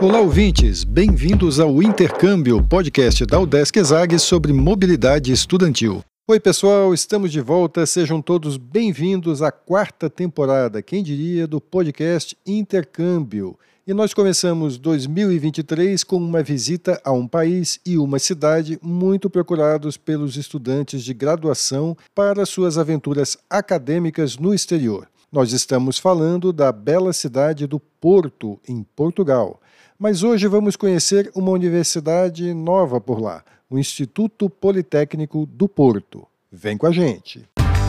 Olá, ouvintes! Bem-vindos ao Intercâmbio, podcast da UDESC ESAG sobre mobilidade estudantil. Oi, pessoal! Estamos de volta. Sejam todos bem-vindos à quarta temporada, quem diria, do podcast Intercâmbio. E nós começamos 2023 com uma visita a um país e uma cidade muito procurados pelos estudantes de graduação para suas aventuras acadêmicas no exterior. Nós estamos falando da bela cidade do Porto, em Portugal. Mas hoje vamos conhecer uma universidade nova por lá, o Instituto Politécnico do Porto. Vem com a gente!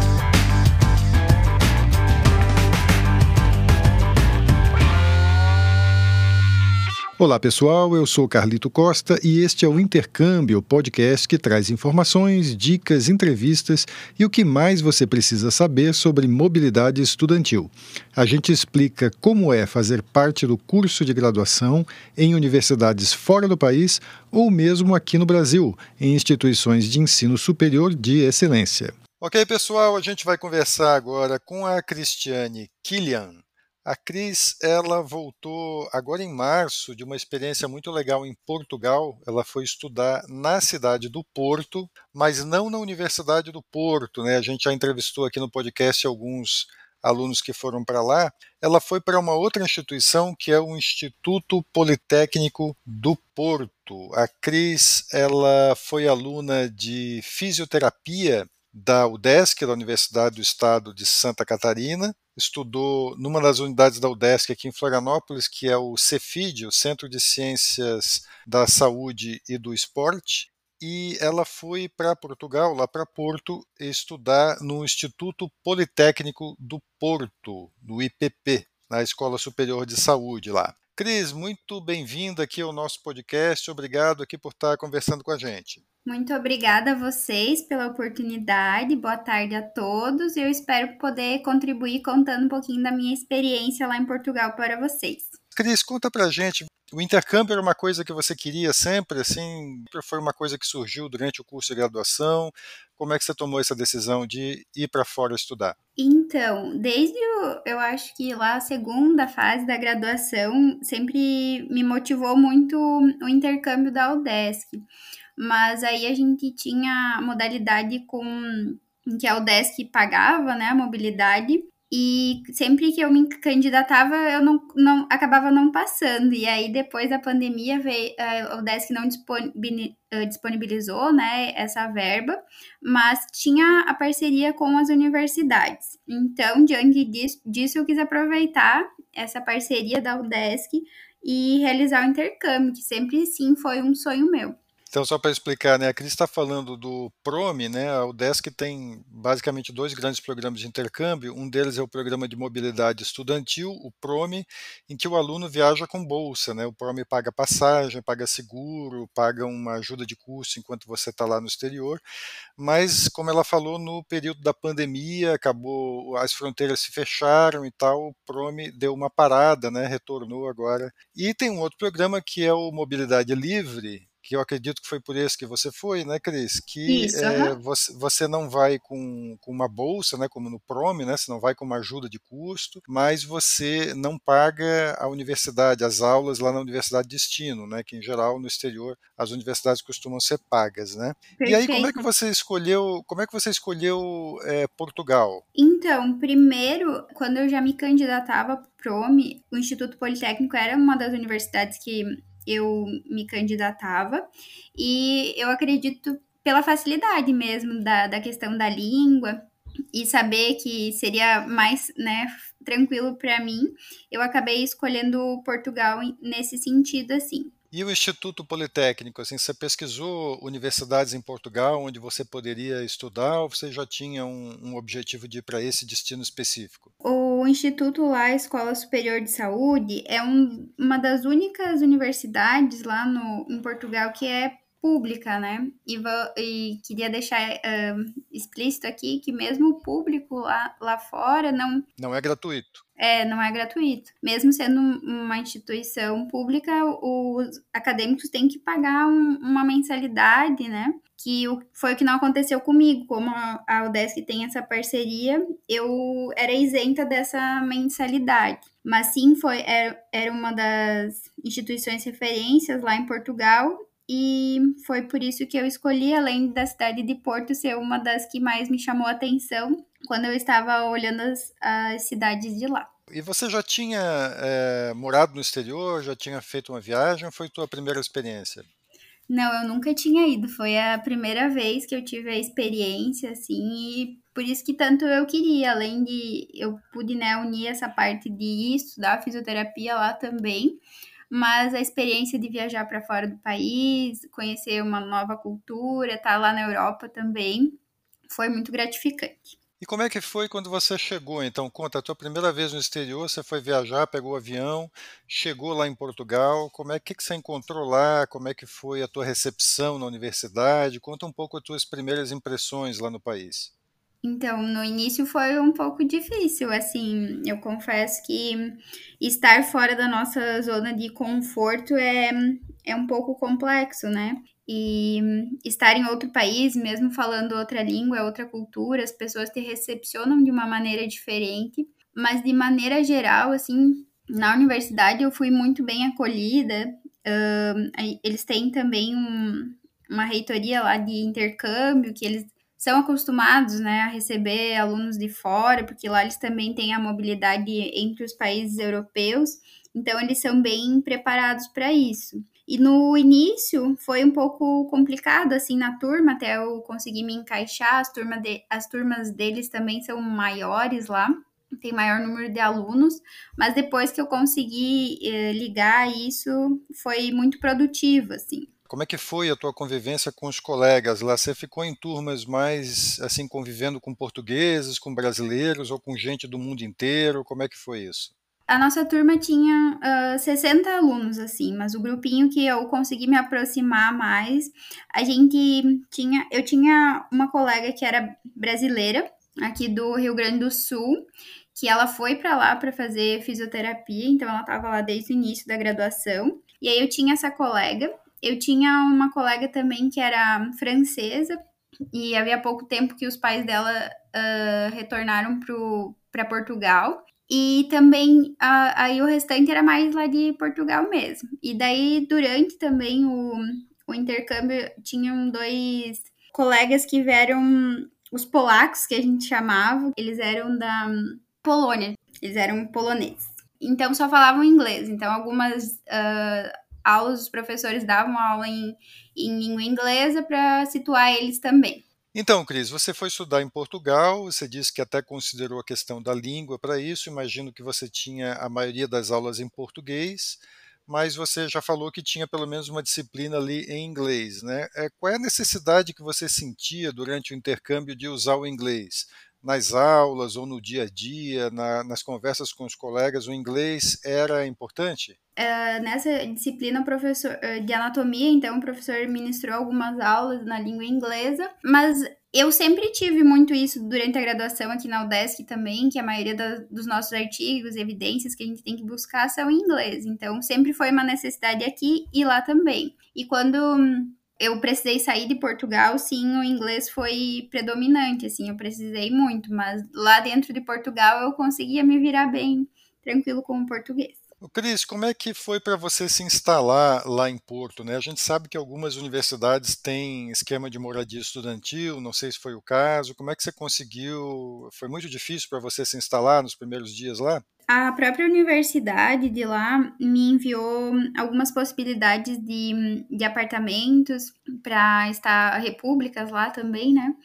Olá pessoal, eu sou Carlito Costa e este é o Intercâmbio, podcast que traz informações, dicas, entrevistas e o que mais você precisa saber sobre mobilidade estudantil. A gente explica como é fazer parte do curso de graduação em universidades fora do país ou mesmo aqui no Brasil, em instituições de ensino superior de excelência. Ok pessoal, a gente vai conversar agora com a Cristiane Killian. A Cris, ela voltou agora em março de uma experiência muito legal em Portugal. Ela foi estudar na cidade do Porto, mas não na Universidade do Porto, né? A gente já entrevistou aqui no podcast alguns alunos que foram para lá. Ela foi para uma outra instituição que é o Instituto Politécnico do Porto. A Cris, ela foi aluna de fisioterapia da UDESC, da Universidade do Estado de Santa Catarina, estudou numa das unidades da UDESC aqui em Florianópolis, que é o Cefid, o Centro de Ciências da Saúde e do Esporte, e ela foi para Portugal, lá para Porto, estudar no Instituto Politécnico do Porto, no IPP, na Escola Superior de Saúde lá. Cris, muito bem-vinda aqui ao nosso podcast, obrigado aqui por estar conversando com a gente. Muito obrigada a vocês pela oportunidade, boa tarde a todos e eu espero poder contribuir contando um pouquinho da minha experiência lá em Portugal para vocês. Cris, conta pra gente, o intercâmbio era uma coisa que você queria sempre, assim, foi uma coisa que surgiu durante o curso de graduação, como é que você tomou essa decisão de ir para fora estudar? Então, desde eu acho que lá a segunda fase da graduação sempre me motivou muito o intercâmbio da UDESC. Mas aí a gente tinha a modalidade em que a UDESC pagava, né, a mobilidade, e sempre que eu me candidatava, eu não acabava não passando. E aí, depois da pandemia, a UDESC não disponibilizou, né, essa verba, mas tinha a parceria com as universidades. Então, diante disso eu quis aproveitar essa parceria da UDESC e realizar o intercâmbio, que sempre, sim, foi um sonho meu. Então, só para explicar, né, a Cris está falando do PROME, né, a UDESC tem basicamente dois grandes programas de intercâmbio, um deles é o programa de mobilidade estudantil, o PROME, em que o aluno viaja com bolsa, né, o PROME paga passagem, paga seguro, paga uma ajuda de custo enquanto você está lá no exterior, mas, como ela falou, no período da pandemia, acabou, as fronteiras se fecharam e tal, o PROME deu uma parada, né, retornou agora. E tem um outro programa que é o Mobilidade Livre, que eu acredito que foi por esse que você foi, né, Cris? Que Isso, você não vai com uma bolsa, né, como no PROME, né, você não vai com uma ajuda de custo, mas você não paga a universidade, as aulas lá na universidade de destino, né, que em geral no exterior as universidades costumam ser pagas, né? Perfeito. E aí como é que você escolheu Portugal? Então, primeiro, quando eu já me candidatava para o PROME, o Instituto Politécnico era uma das universidades que eu me candidatava, e eu acredito pela facilidade mesmo da questão da língua e saber que seria mais, né, tranquilo para mim, eu acabei escolhendo Portugal nesse sentido, assim. E o Instituto Politécnico, assim, você pesquisou universidades em Portugal onde você poderia estudar ou você já tinha um objetivo de ir para esse destino específico? O Instituto lá, Escola Superior de Saúde, é uma das únicas universidades lá em Portugal que é pública, né? E queria deixar explícito aqui que mesmo o público lá fora Não é gratuito. não é gratuito. Mesmo sendo uma instituição pública, os acadêmicos têm que pagar uma mensalidade, né? Foi o que não aconteceu comigo. Como a UDESC tem essa parceria, eu era isenta dessa mensalidade. Mas sim, era uma das instituições referências lá em Portugal, e foi por isso que eu escolhi, além da cidade de Porto ser uma das que mais me chamou a atenção quando eu estava olhando as cidades de lá. E você já tinha morado no exterior, já tinha feito uma viagem ou foi tua primeira experiência? Não, eu nunca tinha ido, foi a primeira vez que eu tive a experiência, assim, e por isso que tanto eu queria, além de eu pude, né, unir essa parte de estudar fisioterapia lá também, mas a experiência de viajar para fora do país, conhecer uma nova cultura, estar lá na Europa também, foi muito gratificante. E como é que foi quando você chegou? Então, conta, a tua primeira vez no exterior, você foi viajar, pegou o avião, chegou lá em Portugal, como é que você encontrou lá? Como é que foi a tua recepção na universidade? Conta um pouco as tuas primeiras impressões lá no país. Então, no início foi um pouco difícil, assim, eu confesso que estar fora da nossa zona de conforto é um pouco complexo, né? E estar em outro país, mesmo falando outra língua, outra cultura, as pessoas te recepcionam de uma maneira diferente, mas de maneira geral, assim, na universidade eu fui muito bem acolhida. Eles têm também uma reitoria lá de intercâmbio, que eles são acostumados, né, a receber alunos de fora, porque lá eles também têm a mobilidade entre os países europeus, então eles são bem preparados para isso. E no início foi um pouco complicado assim na turma, até eu conseguir me encaixar. As turmas deles também são maiores lá, tem maior número de alunos, mas depois que eu consegui ligar isso, foi muito produtivo, assim. Como é que foi a tua convivência com os colegas lá? Você ficou em turmas mais assim convivendo com portugueses, com brasileiros ou com gente do mundo inteiro? Como é que foi isso? A nossa turma tinha 60 alunos, assim, mas o grupinho que eu consegui me aproximar mais, eu tinha uma colega que era brasileira, aqui do Rio Grande do Sul, que ela foi para lá para fazer fisioterapia, então ela estava lá desde o início da graduação. E aí eu tinha essa colega, eu tinha uma colega também que era francesa, e havia pouco tempo que os pais dela retornaram para Portugal. E também aí o restante era mais lá de Portugal mesmo. E daí, durante também o intercâmbio, tinham dois colegas que vieram, os polacos, que a gente chamava, eles eram da Polônia, eles eram poloneses. Então só falavam inglês. Então, algumas aulas, os professores davam aula em língua inglesa para situar eles também. Então, Cris, você foi estudar em Portugal, você disse que até considerou a questão da língua para isso, imagino que você tinha a maioria das aulas em português, mas você já falou que tinha pelo menos uma disciplina ali em inglês, né? Qual é a necessidade que você sentia durante o intercâmbio de usar o inglês? Nas aulas ou no dia a dia, nas conversas com os colegas, o inglês era importante? Nessa disciplina o professor de anatomia, então o professor ministrou algumas aulas na língua inglesa, mas eu sempre tive muito isso durante a graduação aqui na UDESC também, que a maioria dos nossos artigos, evidências que a gente tem que buscar são em inglês, então sempre foi uma necessidade aqui e lá também. E quando eu precisei sair de Portugal, sim, o inglês foi predominante, assim, eu precisei muito, mas lá dentro de Portugal eu conseguia me virar bem tranquilo com o português. Cris, como é que foi para você se instalar lá em Porto, né? A gente sabe que algumas universidades têm esquema de moradia estudantil, não sei se foi o caso. Como é que você conseguiu? Foi muito difícil para você se instalar nos primeiros dias lá? A própria universidade de lá me enviou algumas possibilidades de apartamentos para estar repúblicas lá também, né?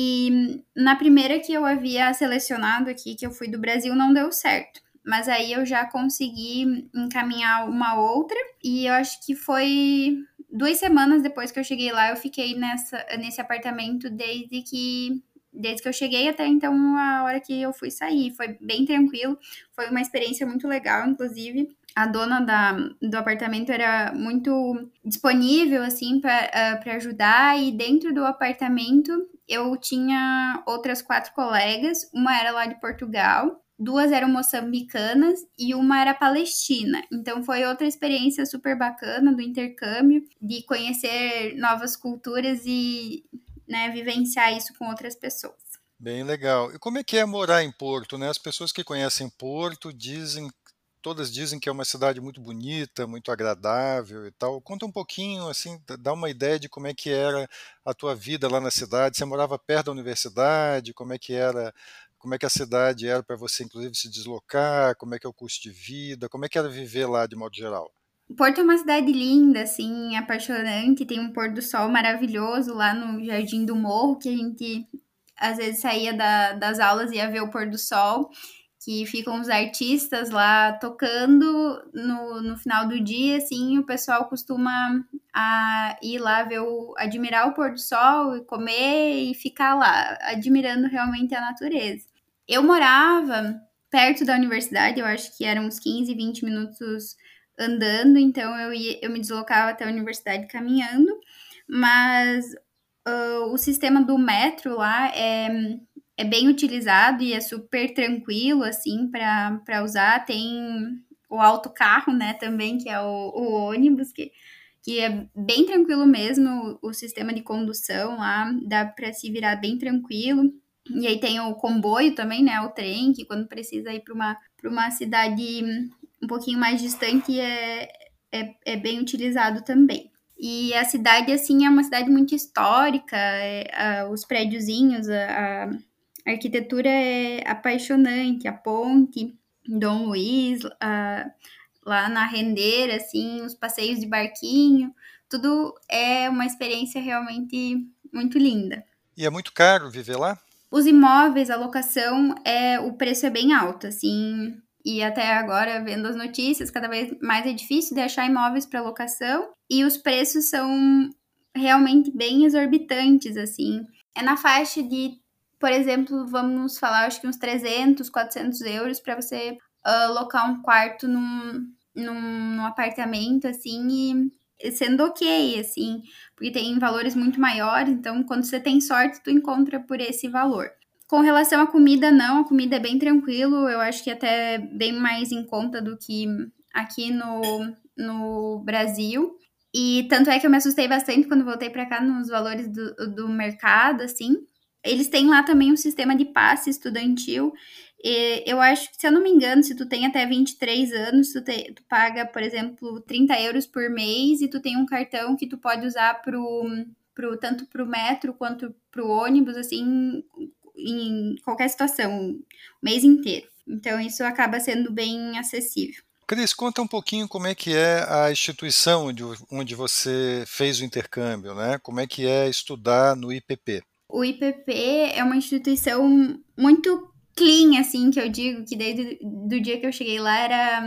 E na primeira que eu havia selecionado aqui, que eu fui do Brasil, não deu certo. Mas aí eu já consegui encaminhar uma outra, e eu acho que foi 2 semanas depois que eu cheguei lá, eu fiquei nesse apartamento desde que eu cheguei até então a hora que eu fui sair. Foi bem tranquilo, foi uma experiência muito legal, inclusive. A dona do apartamento era muito disponível, assim, para ajudar. E dentro do apartamento eu tinha outras 4 colegas. Uma era lá de Portugal, 2 eram moçambicanas e uma era palestina. Então foi outra experiência super bacana do intercâmbio, de conhecer novas culturas e, né, vivenciar isso com outras pessoas. Bem legal. E como é que é morar em Porto, né? As pessoas que conhecem Porto dizem todas dizem que é uma cidade muito bonita, muito agradável e tal. Conta um pouquinho, assim, dá uma ideia de como é que era a tua vida lá na cidade. Você morava perto da universidade? Como é que a cidade era para você, inclusive, se deslocar? Como é que é o custo de vida? Como é que era viver lá de modo geral? Porto é uma cidade linda, assim, apaixonante. Tem um pôr do sol maravilhoso lá no Jardim do Morro, que a gente às vezes saía das aulas e ia ver o pôr do sol, que ficam os artistas lá tocando no final do dia, assim, o pessoal costuma ir lá admirar o pôr do sol e comer e ficar lá, admirando realmente a natureza. Eu morava perto da universidade, eu acho que eram uns 15, 20 minutos andando, então eu me deslocava até a universidade caminhando, mas o sistema do metro lá é bem utilizado e é super tranquilo, assim, para usar. Tem o autocarro, né, também, que é o ônibus, que é bem tranquilo mesmo, o sistema de condução lá, dá para se virar bem tranquilo. E aí tem o comboio também, né, o trem, que quando precisa ir para uma cidade um pouquinho mais distante é bem utilizado também. E a cidade, assim, é uma cidade muito histórica, os prédiozinhos, a arquitetura é apaixonante, a ponte, Dom Luiz, lá na Rendeira, assim, os passeios de barquinho, tudo é uma experiência realmente muito linda. E é muito caro viver lá? Os imóveis, a locação, o preço é bem alto, assim, e até agora, vendo as notícias, cada vez mais é difícil de achar imóveis para locação, e os preços são realmente bem exorbitantes, assim. É na faixa de, por exemplo, vamos falar, acho que uns 300, 400 euros para você alocar um quarto num apartamento, assim, e sendo ok, assim, porque tem valores muito maiores, então quando você tem sorte, tu encontra por esse valor. Com relação à comida, não, a comida é bem tranquilo, eu acho que até bem mais em conta do que aqui no Brasil. E tanto é que eu me assustei bastante quando voltei para cá nos valores do mercado, assim. Eles têm lá também um sistema de passe estudantil. E eu acho que, se eu não me engano, se tu tem até 23 anos, tu paga, por exemplo, 30 euros por mês e tu tem um cartão que tu pode usar tanto pro metro quanto pro ônibus, assim, em qualquer situação, o mês inteiro. Então, isso acaba sendo bem acessível. Cris, conta um pouquinho como é que é a instituição onde você fez o intercâmbio, né? Como é que é estudar no IPP? O IPP é uma instituição muito clean, assim, que eu digo, que desde do dia que eu cheguei lá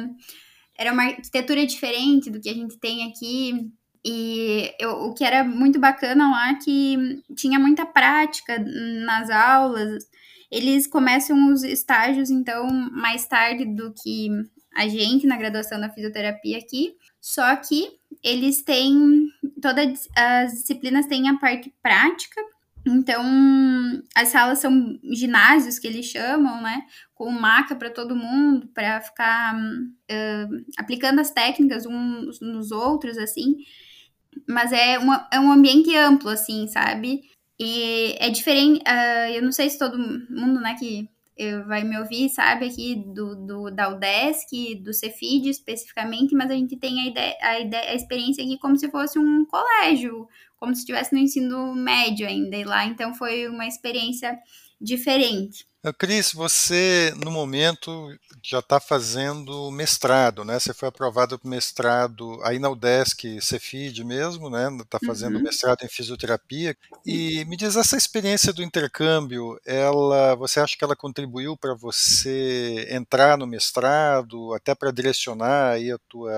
era uma arquitetura diferente do que a gente tem aqui. E o que era muito bacana lá é que tinha muita prática nas aulas. Eles começam os estágios, então, mais tarde do que a gente na graduação da fisioterapia aqui. Só que eles têm, todas as disciplinas têm a parte prática. Então, as salas são ginásios que eles chamam, né? Com maca para todo mundo, para ficar aplicando as técnicas uns nos outros, assim. Mas é um ambiente amplo, assim, sabe? E é diferente. Eu não sei se todo mundo, né, que vai me ouvir, sabe, aqui da UDESC, do Cefid especificamente, mas a gente tem a experiência aqui como se fosse um colégio, como se estivesse no ensino médio ainda, e lá, então foi uma experiência diferente. Cris, você no momento já está fazendo mestrado, né? Você foi aprovado para o mestrado aí na UDESC, Cefid mesmo, né? Está fazendo mestrado em fisioterapia. E me diz, essa experiência do intercâmbio, você acha que ela contribuiu para você entrar no mestrado, até para direcionar aí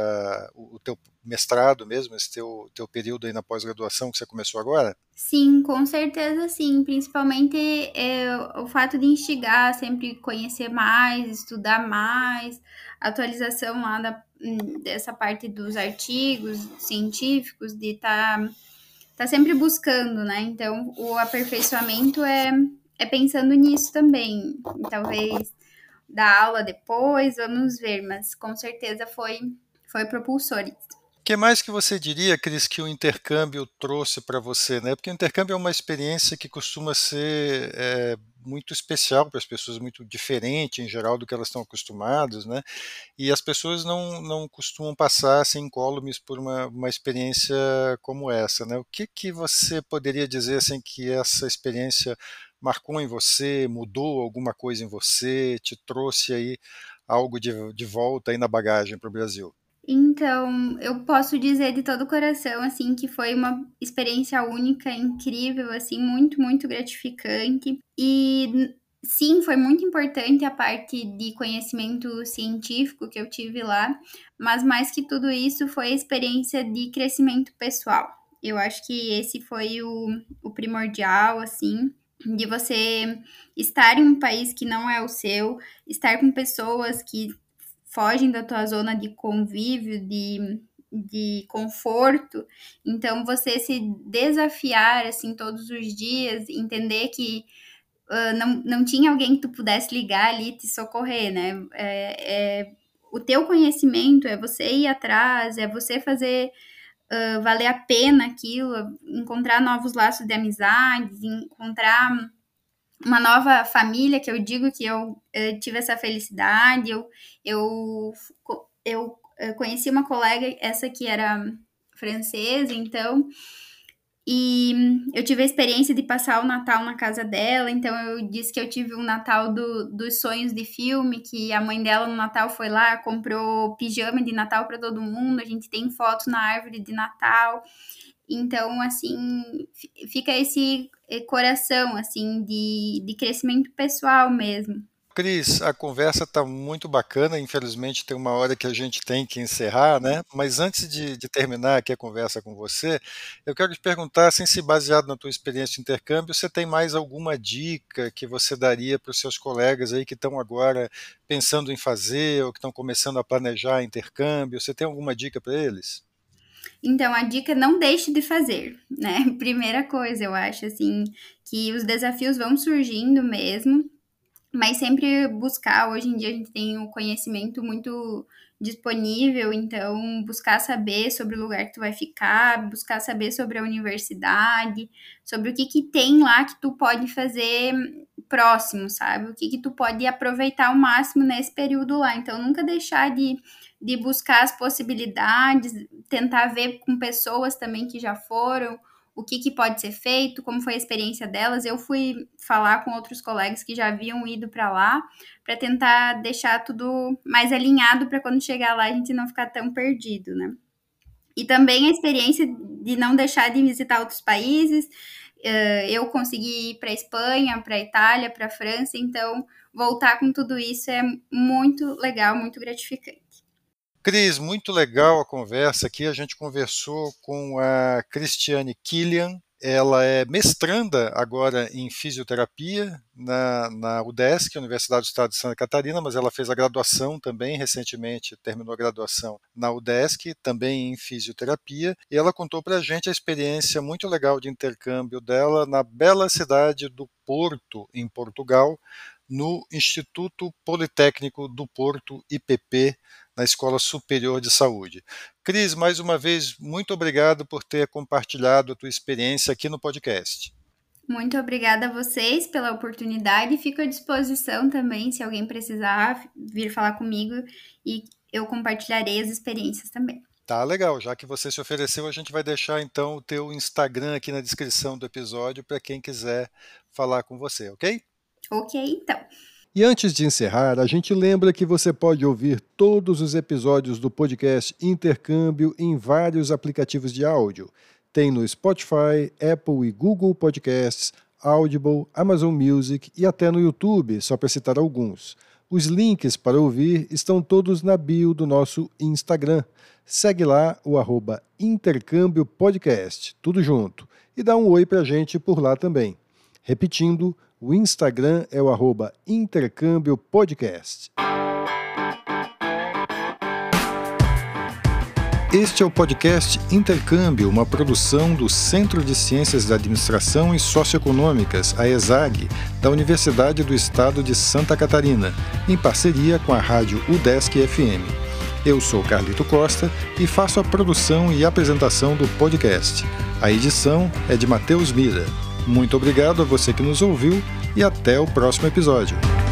o teu mestrado mesmo, esse teu período aí na pós-graduação que você começou agora? Sim, com certeza sim. Principalmente o fato de instigar, sempre conhecer mais, estudar mais, atualização lá dessa parte dos artigos científicos, de tá sempre buscando, né? Então, o aperfeiçoamento é pensando nisso também. Talvez dar aula depois, vamos ver, mas com certeza foi propulsor. O que mais que você diria, Cris, que o intercâmbio trouxe para você, né? Porque o intercâmbio é uma experiência que costuma ser muito especial para as pessoas, muito diferente em geral do que elas estão acostumadas, né? E as pessoas não costumam passar assim, incólumes por uma experiência como essa, né? O que você poderia dizer assim que essa experiência marcou em você, mudou alguma coisa em você, te trouxe aí algo de volta aí na bagagem para o Brasil? Então, eu posso dizer de todo o coração, assim, que foi uma experiência única, incrível, assim, muito, muito gratificante. E sim, foi muito importante a parte de conhecimento científico que eu tive lá, mas mais que tudo isso foi a experiência de crescimento pessoal. Eu acho que esse foi o primordial, assim, de você estar em um país que não é o seu, estar com pessoas que fogem da tua zona de convívio, de conforto. Então, você se desafiar, assim, todos os dias, entender que não tinha alguém que tu pudesse ligar ali e te socorrer, né? O teu conhecimento é você ir atrás, é você fazer valer a pena aquilo, encontrar novos laços de amizades, encontrar uma nova família, que eu digo que eu tive essa felicidade. Eu conheci uma colega, essa que era francesa, então, e eu tive a experiência de passar o Natal na casa dela. Então eu disse que eu tive um Natal dos sonhos de filme, que a mãe dela no Natal foi lá, comprou pijama de Natal para todo mundo, a gente tem fotos na árvore de Natal. Então, assim, fica esse coração, assim, de crescimento pessoal mesmo. Cris, a conversa está muito bacana, infelizmente tem uma hora que a gente tem que encerrar, né? Mas antes de terminar aqui a conversa com você, eu quero te perguntar, assim, se baseado na tua experiência de intercâmbio, você tem mais alguma dica que você daria para os seus colegas aí que estão agora pensando em fazer ou que estão começando a planejar intercâmbio? Você tem alguma dica para eles? Então, a dica é não deixe de fazer, né? Primeira coisa, eu acho, assim, que os desafios vão surgindo mesmo, mas sempre buscar. Hoje em dia a gente tem o conhecimento muito disponível, então buscar saber sobre o lugar que tu vai ficar, buscar saber sobre a universidade, sobre o que tem lá que tu pode fazer próximo, sabe? O que tu pode aproveitar ao máximo nesse período lá. Então, nunca deixar de buscar as possibilidades, tentar ver com pessoas também que já foram, o que pode ser feito, como foi a experiência delas. Eu fui falar com outros colegas que já haviam ido para lá, para tentar deixar tudo mais alinhado para quando chegar lá a gente não ficar tão perdido, né? E também a experiência de não deixar de visitar outros países. Eu consegui ir para a Espanha, para a Itália, para a França, então voltar com tudo isso é muito legal, muito gratificante. Cris, muito legal a conversa aqui. A gente conversou com a Cristiane Killian. Ela é mestranda agora em fisioterapia na UDESC, Universidade do Estado de Santa Catarina, mas ela fez a graduação também recentemente, terminou a graduação na UDESC, também em fisioterapia, e ela contou para a gente a experiência muito legal de intercâmbio dela na bela cidade do Porto, em Portugal, no Instituto Politécnico do Porto, IPP, na Escola Superior de Saúde. Cris, mais uma vez, muito obrigado por ter compartilhado a tua experiência aqui no podcast. Muito obrigada a vocês pela oportunidade. Fico à disposição também, se alguém precisar vir falar comigo, e eu compartilharei as experiências também. Tá legal, já que você se ofereceu, a gente vai deixar então o teu Instagram aqui na descrição do episódio para quem quiser falar com você, ok? Ok, então. E antes de encerrar, a gente lembra que você pode ouvir todos os episódios do podcast Intercâmbio em vários aplicativos de áudio. Tem no Spotify, Apple e Google Podcasts, Audible, Amazon Music e até no YouTube, só para citar alguns. Os links para ouvir estão todos na bio do nosso Instagram. Segue lá o @Intercâmbio Podcast, tudo junto. E dá um oi pra gente por lá também. Repetindo, o Instagram é o @Intercâmbio Podcast. Este é o podcast Intercâmbio, uma produção do Centro de Ciências da Administração e Socioeconômicas, a ESAG, da Universidade do Estado de Santa Catarina, em parceria com a rádio UDESC FM. Eu sou Carlito Costa e faço a produção e apresentação do podcast. A edição é de Matheus Mira. Muito obrigado a você que nos ouviu e até o próximo episódio.